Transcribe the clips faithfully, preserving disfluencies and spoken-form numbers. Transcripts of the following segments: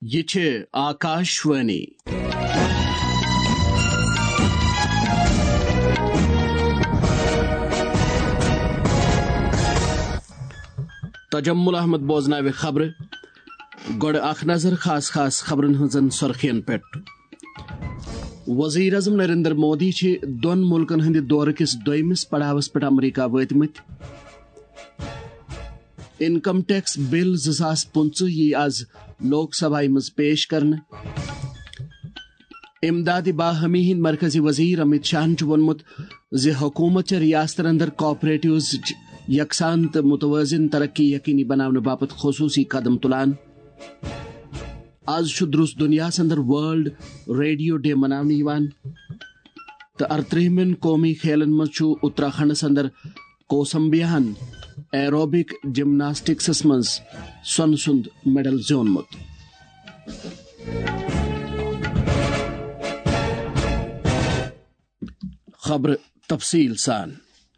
یہ چھے آکاشوانی تجمل احمد بوزناوِ خبر گوڑ اخ نظر خاص خاص خبرن ہنزن سرخین پیٹ وزیر اعظم نریندر مودی چھ دون ملکن ہند دور کس دویمس پڑاوس پہ امریکہ واتمت انکم ٹیکس بل زاس پنچہ یہ آز لوک سبھا مز پیش کرنے امداد باہمی ہند مرکزی وزیر امت شاہن وونمت زِ حکومت ریاستن اندر کوآپریٹوز یکساں تو متوازن ترقی یقینی بنانے باپت خصوصی قدم تلان آز درست دنیا اندر ورلڈ ریڈیو ڈے منانے تو ارترہمن قومی کھیلن مز اتراکھنڈس اندر کوسمبیاہن ایروبک جمناسٹکس مز سون سند میڈل زیونمت خبر تفصیل سان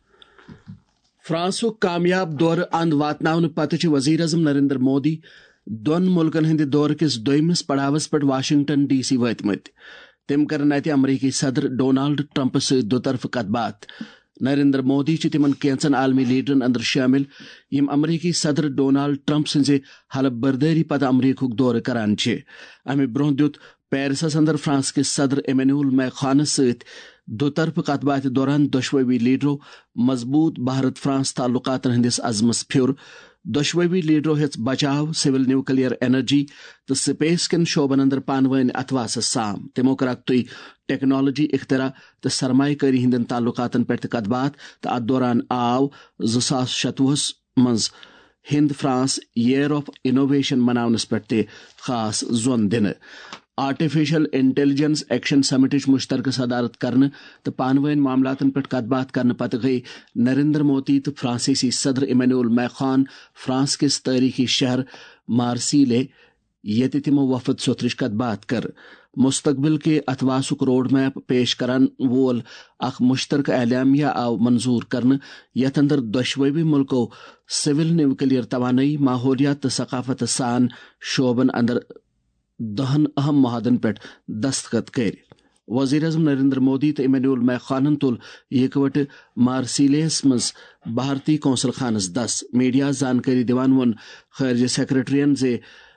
فرانسک کامیاب دور اند واتن پتہ وزیر اعظم نریندر مودی دون ملکن ہند دور کس دویمس پڑاوس پہ واشنگٹن ڈی سی واتمت تم کرن اتہ امریکی صدر ڈونالڈ ٹرمپ ست دوطرفہ کت بات نریندر مودی چھ تمن کینچن عالمی لیڈرن اندر شامل یم امریکی صدر ڈونالڈ ٹرمپ سنز حلف برداری پتہ امریکہ دور کران چھ امہ برہ دیت پیرسس اندر فرانس کس صدر ایمینول میخانس ست دوطرفہ کت بات دوران دشوی لیڈرو مضبوط بھارت فرانس تعلقات ہندس عزمس پھر دشوی لیڈرو ہیچ بچاو سول نیوکلیئر انرجی تو سپیس کن شعبن اندر پانوین اتواس سام تمو کرک تھی ٹیکنالوجی اختراع تو سرمایہ کاری ہندن تعلقات پہ کت بات تو ات دوران آو زاس شتوہس مز ہند فرانس ایئر آف انوویشن مناونس پہ تہ خاص زون دن آرٹیفیشل انٹیلیجنس ایکشن سمٹچ مشترکہ صدارت کرنے تو پانوین معاملات پہ کت بات کرنے پتہ گئی نریندر مودی تو فرانسیسی صدر ایمینول میخان فرانس کس تاریخی شہر مارسیلے یت تمو وفد سترچ کت بات کر مستقبل کے اتواسک روڈ میپ پیش کران وول اخ مشترکہ اعلامیہ آو منظور کرنے یت اندر دشوی ملکو سول نیوکلیئر توانائی ماحولیات تو ثقافت سان شعبن اندر دہن اہم معاہدن پہ دستخط کر وزیر اعظم نریندر مودی تو ایمینول میخانن تل یکوٹ مارسیلیس مز بھارتی قونصل خانس دس میڈیا زانکاری دیوان ون خارجہ سیکرٹرین زِ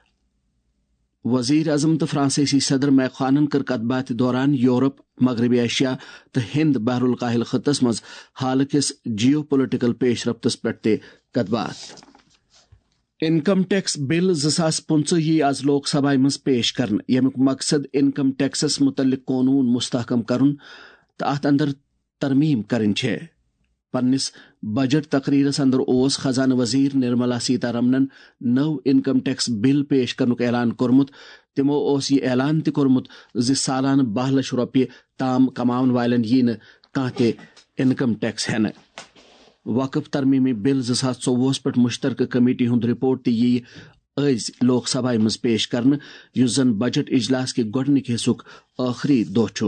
وزیر اعظم تو فرانسیسی صدر میخانن کر کت بات دوران یورپ مغربی ایشیا تو ہند بحر الکاہل خطس مز حال کس جیو پولیٹیکل پیش رفتس پہ تہ کت بات انکم ٹیکس بل زاس پنچہ یہ آز لوک سبھا مز پیش کرن یمیک مقصد انکم ٹیکسس متعلق قانون مستحکم کرن تو ات اندر ترمیم کرن چھ پنس بجٹ تقریرس اندر اوس خزانہ وزیر نرملا سیتارمنن نو انکم ٹیکس بل پیش کرنک اعلان کورمت تمو اوس یہ اعلان تہ کورمت ز سالانہ باہ لچھ روپیہ تام کماون والن یہ کھانا تہ انکم ٹیکس ہینہ وقف ترمیمی بل زاس ژووہس پہ مشترکہ کمیٹی ہند رپورٹ تہ یی از لوک سبھا مز پیش کرنے اس زن بجٹ اجلاس کے گۄڈنک حصک آخری دہ چھ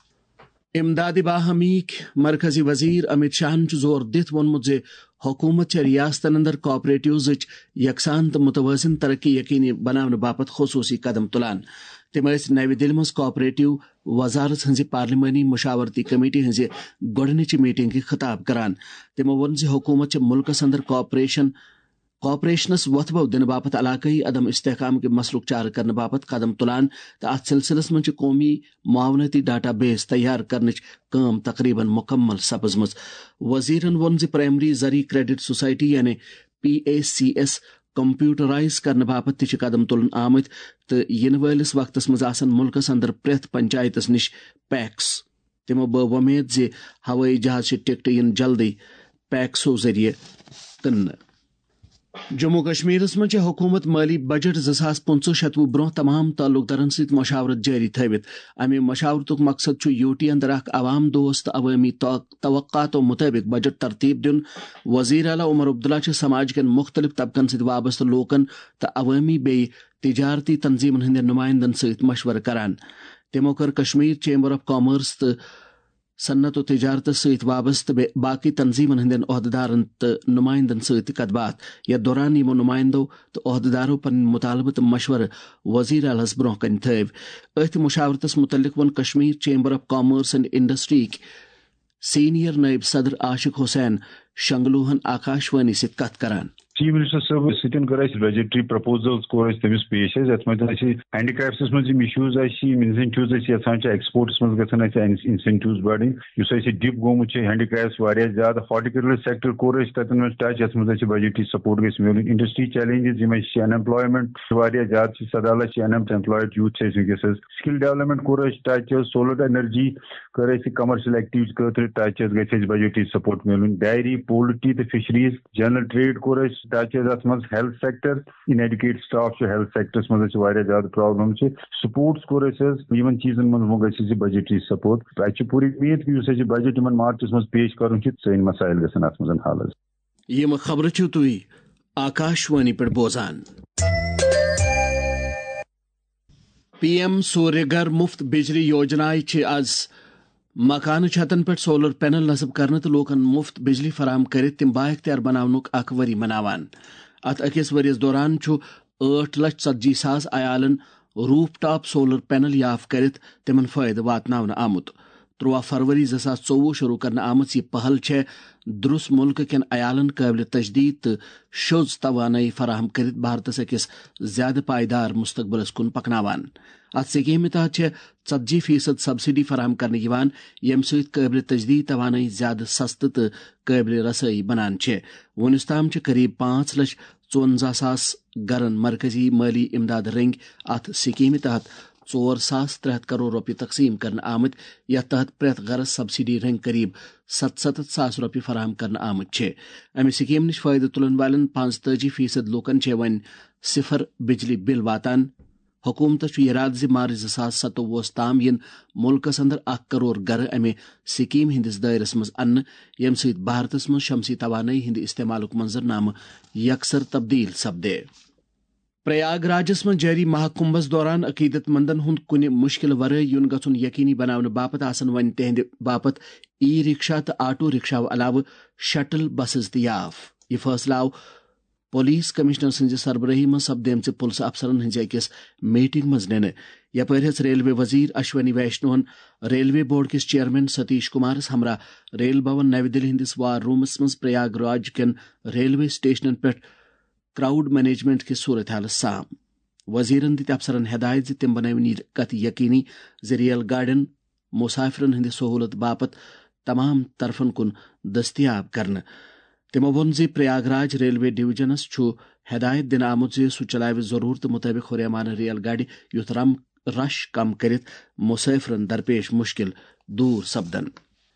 امداد باہمیک مرکزی وزیر امت شاہن زور دت وونمت زِ حکومت ریاستن اندر کوآپریٹوز یکساں تو متوازن ترقی یقینی بنانے باپت خصوصی قدم تلان تم نو دل مز کوآپریٹو وزارت ہز پارلیمانی مشاورتی کمیٹی ہز گۄڈنچ میٹنگ کی خطاب کران تمو وون زِ حکومت ملکس اندر کوآپریشن کوآپریشنس وتھبو دن باپت علاقائی عدم استحکام کے مسلک چار کرنے باپت قدم تلان تو ات سلسلس من قومی معاونتی ڈاٹا بیس تیار کرنچ کام تقریباً مکمل سپزمز وزیرن وون زِ پرائمری زرعی کریڈٹ سوسائٹی یعنی پی اے سی ایس کمپیوٹرائز کرنے باپت تہ قدم تلن آمت تو ین ولس وقتس مز آسن ملکس اندر پریت پنچایتس نش پیکس تمو بہ ومید زِ ہوٲئی جہاز ٹکٹ ین جلدی پیکسو ذریعہ کن جموں کشمیرس من حکومت مالی بجٹ زاس پنچہ شتوہ برہ تمام تعلق دارن ست مشاورت جاری تھوت امہ مشاورتک مقصد یو ٹی اندر اخ عوام دوست عوامی توقعاتو مطابق بجٹ ترتیب دن وزیر اعلیٰ عمر عبداللہ سماج کن مختلف طبقن ست وابستہ لوکن تو عوامی بی تجارتی تنظیمن ہند نمائندن ست مشورہ کران تمو کر کشمیر چیمبر آف کامرس تو صنعت و تجارت ست وابستہ باقی تنظیمن ہندین عہدیدارن تو نمائندن ست کت بات یتھ دوران یمو نمائندو تو عہدیدارو پن مطالبہ تو مشورہ وزیر اعلیس برہ کن تھو. اتھ مشاورتس متعلق ون Kashmir chamber of commerce and industry senior نائب صدر عاشق حسین شنگلوہن آکاشوانی ست کت کران. چیف منسٹر صاحب ستن کر بجٹری پرپوزلز کور تمس پیش ات مز ہینڈی کرافٹس مز ایشوز انسینٹیوز یھان ایکسپورٹس مز گھن انسینٹیوز بڑھن اس ڈپ گومت ہینڈی کرافٹس واریاہ زیادہ ہارٹیکلچر سیکٹر کور تتن مز ٹچ ات مز بجٹری سپورٹ گھس ملن. انڈسٹری چیلنجز یم ان ایمپلایمنٹ واریاہ زیادہ سدہ لچھ ان ایمپلایڈ یوتھ ونکس سکل ڈیولپمنٹ کور ٹچ سولر انرجی کر کمرشل ایکٹیویٹیز خاطر ٹچ گھس بجٹری سپورٹ ملن. ڈائری پولٹری تو فشریز جنرل ٹریڈ کور ٹچ ات مز health sector and educated staff health سیکٹرس مز واریاہ زیادہ پرابلم. سپورٹس کور یمن چیزن من گھس بجٹری سپورٹ. اتہ پوری امید کہ اس بجٹ ان مارچس مز پیش کرن سن مسائل گھن ات مز حل. یم خبر چھو تھی آکاشوانی پہ بوزان. پی ایم سوریہ گھر مفت بجلی یوجنا آز مکان چھتن پہ سولر پینل نصب کرنے تو لوکن مفت بجلی فراہم کرت تم با اختیار بناونک اخ وری مناوان. ات اکس ورس دوران آٹھ لچھ ژتجی ساس عیالن روف ٹاپ سولر پینل یاف کرت تمن فائدہ واتن آمت. ترواہ فروری زٕ ساس ژووُہ شروع کرنے آمت یہ پہل درس ملک کن عیالن قابل تجدید تو شوز توانائی فراہم کرت بھارتس اکس زیادہ پائیدار مستقبلس کن پکناوان. ات سکیم تحت ژتجی فیصد سبسڈی فراہم کرنے یوان یم ست قابل تجدید توانائی زیادہ سستہ تو قابل رسائی بنان. ونس تام قریب پانچ لچھ ژونزہ ساس گرن مرکزی مالی امداد رنگ ات سکیم تحت ژور ساس ترے ہتھ کروڑ روپیہ تقسیم کرنے آمت یتھ تحت پریت گرس سبسڈی رنگ قریب ستستھ ساس روپیہ فراہم کرنے آمت. امہ سکیم نش فائدہ تلن والن پانچتاجی فیصد لوکن ون صفر بجلی بل واتان. حکومتس ارادہ زِ مارچ زٕ ساس ستووُہس تام ین ملکس اندر اکھ کروڑ گھر امہ سکیم ہندس دائرس مز ان یم ست بھارتس مز شمسی توانائی ہند استعمالک منظر نامہ یکسر تبدیل سپدے. پریاگ راجس من جاری مہاکمبس دوران عقیدت مندن ہند کن مشکل ورائے یون گھن یقینی بنانے باپت آسن ون تہند باپت ای رکشا تو آٹو رکشاو علاوہ شٹل بسز تیاف. یہ فیصلہ آو پولیس کمشنر سندِ سربراہی من سپدیمژ پُلسہٕ افسرن ہنٛزِ أکِس میٹنگ منٛز نِنہٕ. یپٲرۍ ہیٚژ ریلوے وزیر اشونی ویشنوہن ریلوے بورڈ کِس چیئرمین ستیش کمارس ہمراہ ریل بھون نوِ دِلہِ ہندِس وار رومس منٛز پریاگ راج کٮ۪ن ریلوے سٹیشنن پٮ۪ٹھ کراؤڈ مینجمنٹ کِس صورت حالس سام. وزیرن دِتۍ افسرن ہدایت زِ تِم بنٲوِن یہِ کتھ یقینی زِ ریل گاڑٮ۪ن مسافرن ہٕنٛدِ سہوٗلت باپت تمام طرفن کُن دٔستیاب کرنہٕ. تمو ووٚن زِ پریاگ راج ریلوے ڈویژنس چھُ ہدایت دِنہٕ آمُت زِ سُہ چلاوِ ضروٗرتہٕ مُطٲبِق ہُریمانہٕ ریل گاڑِ یُتھ رم رش کم کٔرِتھ مسافرن درپیش مشکل دوٗر سپدن.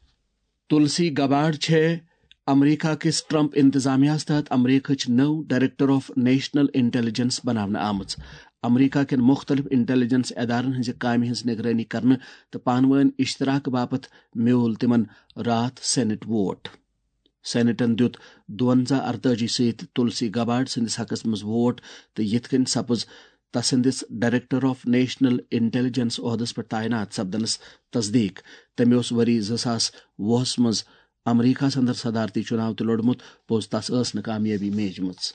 تلسی گباڈ چھےٚ امریکہ کس ٹرمپ انتظامیہ تحت امریکہٕچ نٔو ڈائریکٹر آف نیشنل انٹیلیجنس بناونہٕ آمٕژ. امریکہ کٮ۪ن مختلف انٹیلیجنس ادارن ہٕنٛزِ کامہِ ہٕنٛز نگرٲنی کرنہٕ تہٕ پانہٕ ؤنۍ اشتراک باپت میوٗل تِمن راتھ سینٹ ووٹ. سینٹن دیُت دُونزہ ارتٲجی سۭتۍ تلسی گباڈ سٕنٛدِس حقس منٛز ووٹ تہٕ یِتھ کٔنۍ سپٕز تسٕنٛدِس ڈائریکٹر آف نیشنل انٹیلیجنس عہدس پٮ۪ٹھ تعینات سپدنس تصدیق. تٔمۍ اوس ؤری زٕ ساس وُہس منٛز امریکہس اندر صدارتی چُناو تہِ لوٚڑمُت پوٚز تس ٲس نہٕ کامیٲبی میجمٕژ.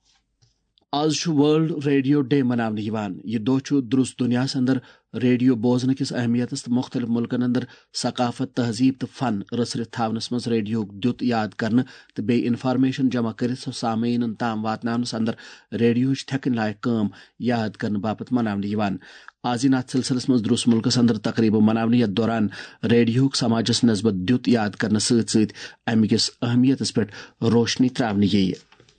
آز چھُ ورلڈ ریڈیو ڈے مناونہٕ یِوان. یہِ دۄہ چھُ درُس دُنیاہس اندر ریڈیو بوزنہٕ کِس اہمیتس تہٕ مختلف ملکن اندر ثقافت تہذیب تہٕ فن رٔژھرِتھ تھاونس منٛز ریڈیوُک دیُت یاد کرنہٕ تہٕ بیٚیہِ انفارمیشن جمع کٔرِتھ سۄ سامعیٖنن تام واتناونس اندر ریڈیوہٕچ تھٮ۪کٕنۍ لایق کٲم یاد کرنہٕ باپت مناونہٕ یِوان. آز یِن اتھ سلسلس منٛز درُس ملکس اندر تقریٖبہٕ مناونہٕ یتھ دوران ریڈیوہُک سماجس نسبت دیُت یاد کرنہٕ سۭتۍ سۭتۍ امہِ کِس اہمیتس پٮ۪ٹھ روشنی تراونہٕ یِیہِ.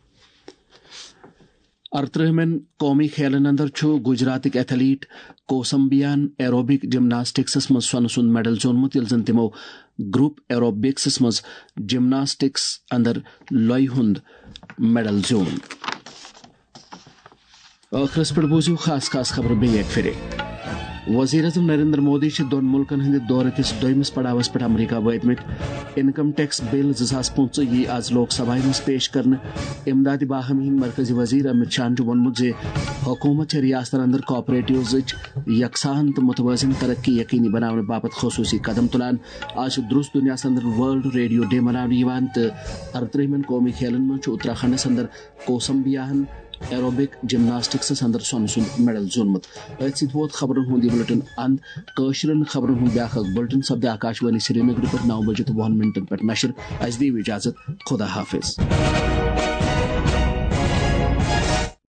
ارترٕہمٮ۪ن قومی کھیلن اندر چھُ گجراتٕکۍ ایتھلیٹ کوسمبیاہن ایروبک جمناسٹکسس منٛز سۄنہٕ سُنٛد میڈل زیوٗنمُت ییٚلہِ زن تِمو گروپ ایروبکسس منٛز جمناسٹکس اندر لۄیہِ ہُنٛد میڈل زیوٗن. ٲخرس پٮ۪ٹھ بوٗزِو خاص خاص خبرٕ بیٚیہِ اکہِ پھِرِ. وزیر اعظم نریندر مودی دون ملکن ہند دورہ کس دویمس پڑاوس پہ امریکہ واتمت انکم ٹیکس بل زاس پنچہ یہ آز لوک سبھا مز پیش کرنے امداد باہمی ہند مرکزی وزیر امت شاہ وونمت حکومت ریاستن اندر کوآپریٹوز یکساں تو متوازن ترقی یقینی بنانے باپت خصوصی قدم تلان آج درست دنیا اندر ورلڈ ریڈیو ڈے منانے تو ارترہمن قومی کھیلن من اتراکھنڈس اندر کوسمبیاہن ایروبک جمناسٹکس اندر سون سن میڈل زونمت ات ست ووت خبرن ہند یہ بلٹن اند قشرن خبرن ہند بیاق بلٹن سپدے آکاشوانی سری نگر پہ نو بجے تو وہن منٹن پہ نشر اس دیو اجازت خدا حافظ.